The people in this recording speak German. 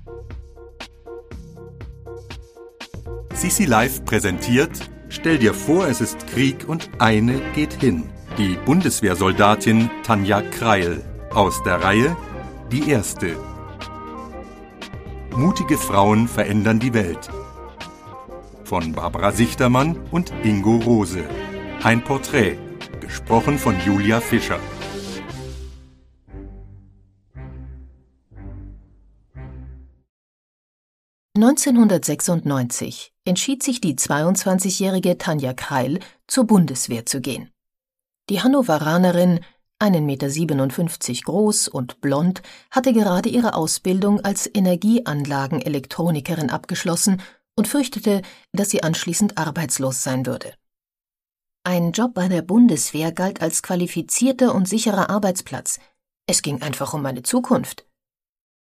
Sisi Live präsentiert: Stell dir vor, es ist Krieg und eine geht hin. Die Bundeswehrsoldatin Tanja Kreil aus der Reihe Die Erste. Mutige Frauen verändern die Welt. Von Barbara Sichtermann und Ingo Rose. Ein Porträt, gesprochen von Julia Fischer. (1996) entschied sich die 22-jährige Tanja Kreil, zur Bundeswehr zu gehen. Die Hannoveranerin, 1,57 Meter groß und blond, hatte gerade ihre Ausbildung als Energieanlagenelektronikerin abgeschlossen und fürchtete, dass sie anschließend arbeitslos sein würde. Ein Job bei der Bundeswehr galt als qualifizierter und sicherer Arbeitsplatz. Es ging einfach um meine Zukunft.